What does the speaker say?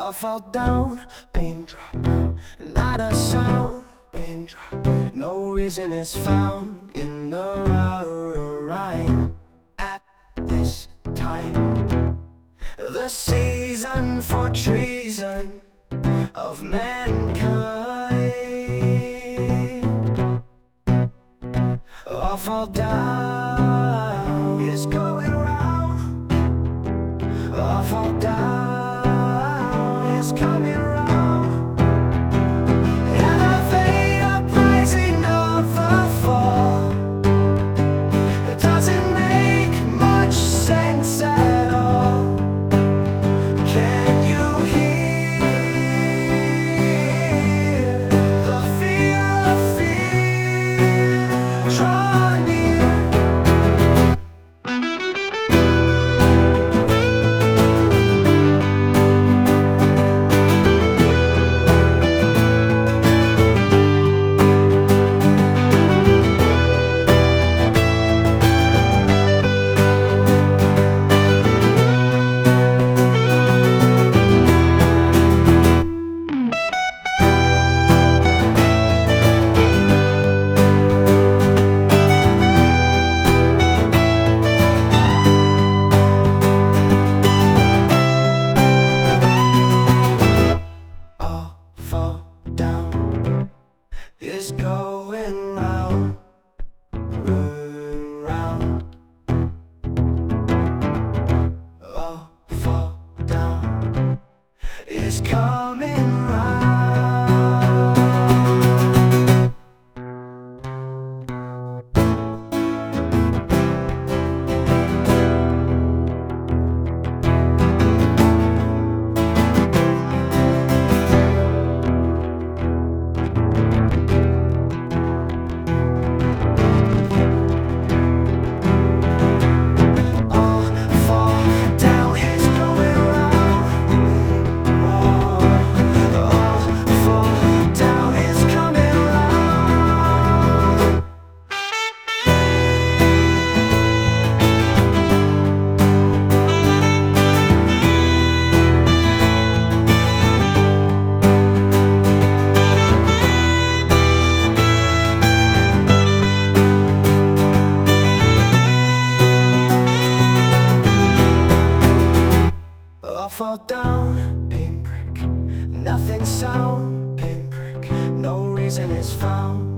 I fall down, pin drop, not a sound, pin drop. No reason is found in the rhyme. At this time, the season for treason of mankind. I fall down, it's going round. I fall down, it's coming round. Elevate uprising of the fall. It doesn't make much sense at all. Can you hear the fear draw near? Is going round, round. Oh, fall down, is coming round. I fall down, pinprick, nothing sound, pinprick, no reason is found.